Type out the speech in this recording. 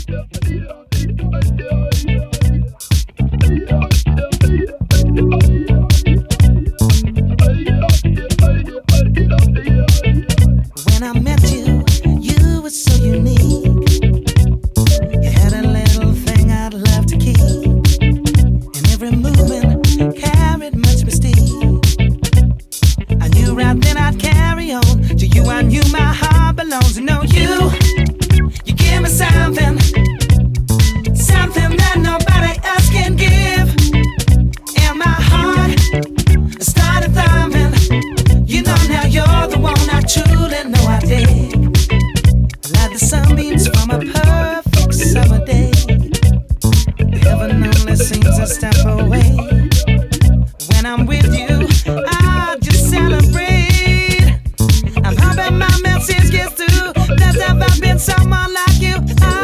When I met you, you were so unique. You had a little thing I'd love to keep, and every movement carried much mystique. I knew right then I'd carry on. To you I knew my heart belongs. To know you, you give me something, something that nobody else can give. And my heart started thumping. You know now you're the one I truly know I dig. Like the sunbeams from a perfect summer day. Heaven only seems a step away. When I'm with you, I just celebrate. I'm hoping my message gets through. There's never been someone like you.